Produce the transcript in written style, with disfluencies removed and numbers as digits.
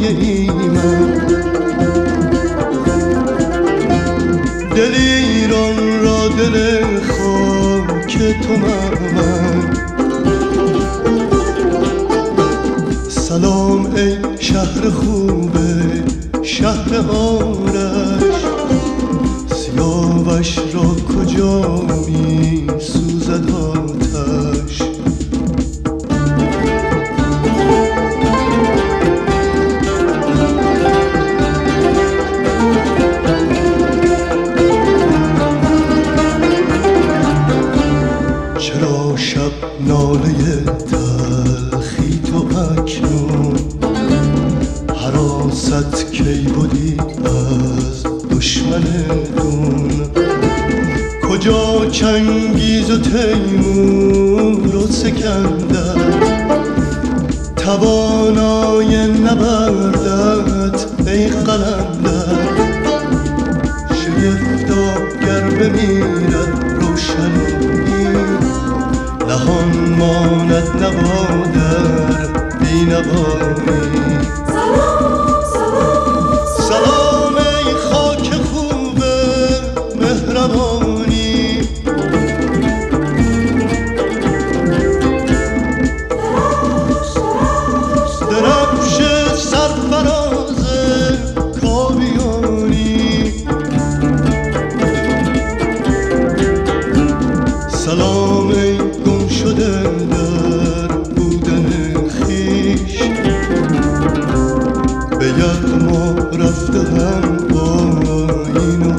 من، دل ایران را دل خاک تو من. سلام ای شهر خوبه شهر آرش، سیاوش را کجا می سوزد آتش. چرا شب ناله تلخی تو اکنون، حراست کی بودی از دشمن دون. کجا چنگیز و تیمور و سکندر، توانای نبردت ای قلندر. شگفتا گر بمیرد روشنی، نهان ماند نوا در بینوایی. سلام ای خاک خوب مهربانی، درفش سرفراز کاویانی. سلام ای گم شده در بودن خویش، به یغما رفته هم آیین و